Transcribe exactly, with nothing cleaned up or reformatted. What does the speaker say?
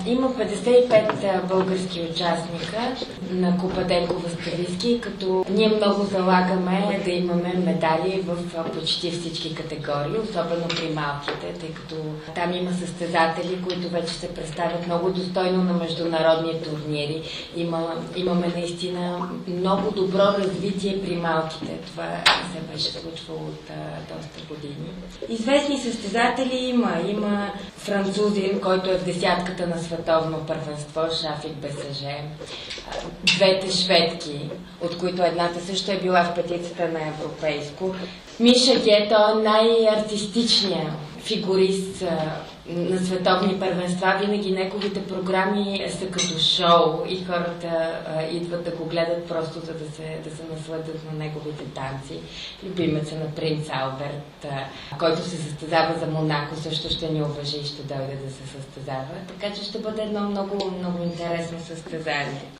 Има петдесет и пет български участника на Купа Денко Възкревиски, като ние много залагаме да имаме медали в почти всички категории, особено при малките, тъй като там има състезатели, които вече се представят много достойно на международни турнири. Има, имаме наистина много добро развитие при малките. Това не се беше случвало от а, доста години. Известни състезатели има. Има французин, който е в десятката на световно първенство, Шафик Бесаже. Двете шведки, от които едната също е била в петицата на европейско. Миша Ге, той е най-артистичният фигурист на световни първенства. Винаги неговите програми са като шоу и хората а, идват да го гледат просто за да се, да се насладят на неговите танци. Любимеца на принц Алберт, а, който се състезава за Монако, също ще ни уважи и ще дойде да се състезава. Така че ще бъде едно много, много интересно състезание.